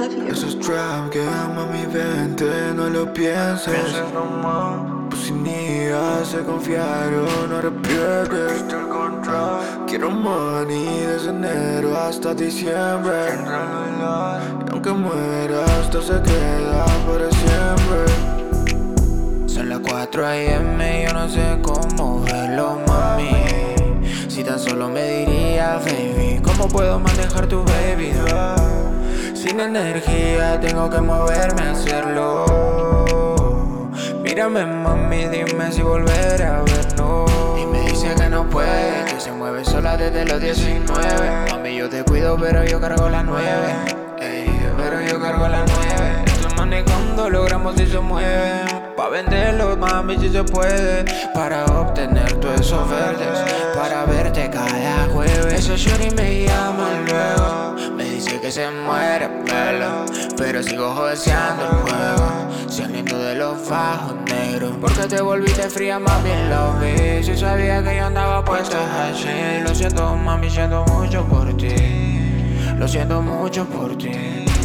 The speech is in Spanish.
Esos trap que ama mi mente, no lo pienses. Pues sin se confiaron, no repiegues. Quiero money desde enero hasta diciembre. Y aunque muera, esto se queda para siempre. Son las 4 AM, yo no sé cómo verlo, mami. Si tan solo me dirías, baby, ¿cómo puedo manejar tu baby? Sin energía, tengo que moverme a hacerlo. Mírame, mami, dime si volveré a vernos. Y me dice que no puede, que se mueve sola desde los 19. Mami, yo te cuido, pero yo cargo las 9. Ey, pero yo cargo las 9. Estoy manejando, logramos si se mueven. Pa' venderlo, mami, si se puede. Para obtener todos esos verdes. Para verte cada jueves. Ese shorty me llama luego. Me dice que se muere, pero sigo joseando el juego. Saliendo de los bajos negros. Porque te volviste fría, mami, lo vi. Si sabía que yo andaba puesto así. Lo siento, mami, siento mucho por ti. Lo siento mucho por ti.